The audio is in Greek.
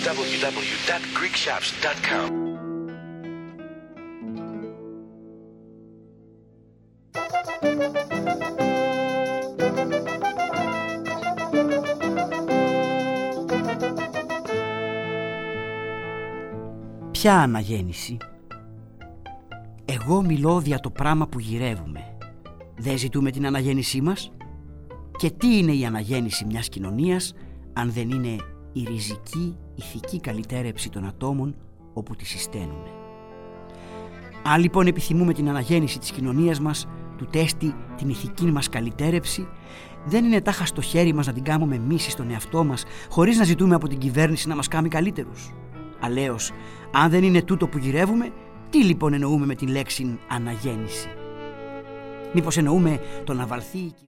www.greekshops.com. Ποια αναγέννηση? Εγώ μιλώ δια το πράμα που γυρεύουμε. Δεν ζητούμε την αναγέννησή μας? Και τι είναι η αναγέννηση μιας κοινωνίας αν δεν είναι η ριζική ηθική καλυτέρευση των ατόμων όπου τη συσταίνουνε? Αν λοιπόν επιθυμούμε την αναγέννηση της κοινωνίας μας, του τέστη την ηθική μας καλυτέρευση, δεν είναι τάχα στο χέρι μας να την κάνουμε μίση στον εαυτό μας χωρίς να ζητούμε από την κυβέρνηση να μας κάνει καλύτερους? Αλέως, αν δεν είναι τούτο που γυρεύουμε, τι λοιπόν εννοούμε με την λέξη αναγέννηση? Μήπως εννοούμε το να βαλθεί